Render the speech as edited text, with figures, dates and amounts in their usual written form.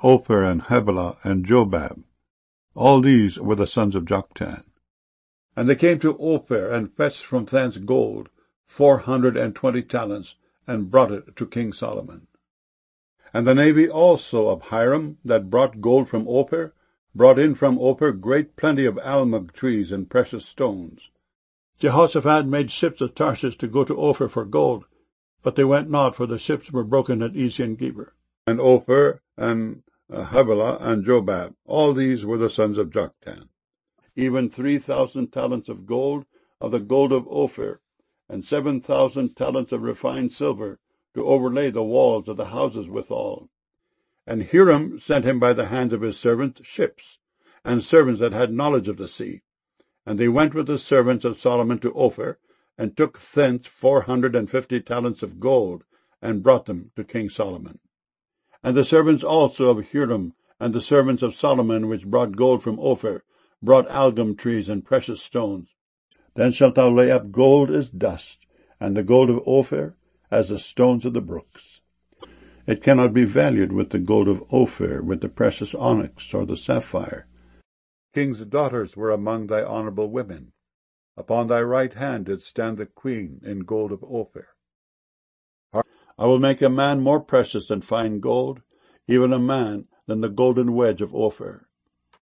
Ophir, and Havilah, and Jobab. All these were the sons of Joktan. And they came to Ophir, and fetched from thence gold, 420 talents, and brought it to King Solomon. And the navy also of Hiram, that brought gold from Ophir, brought in from Ophir great plenty of almug trees and precious stones. Jehoshaphat made ships of Tarshish to go to Ophir for gold, but they went not, for the ships were broken at Ezion-Geber. And Ophir, and Havilah, and Jobab, all these were the sons of Joktan. Even 3,000 talents of the gold of Ophir, and 7,000 talents of refined silver, to overlay the walls of the houses withal. And Hiram sent him by the hands of his servants ships, and servants that had knowledge of the sea. And they went with the servants of Solomon to Ophir, and took thence 450 talents of gold, and brought them to King Solomon. And the servants also of Hiram, and the servants of Solomon, which brought gold from Ophir, brought algum trees and precious stones. Then shalt thou lay up gold as dust, and the gold of Ophir as the stones of the brooks. It cannot be valued with the gold of Ophir, with the precious onyx or the sapphire. King's daughters were among thy honorable women. Upon thy right hand did stand the queen in gold of Ophir. I will make a man more precious than fine gold, even a man than the golden wedge of Ophir.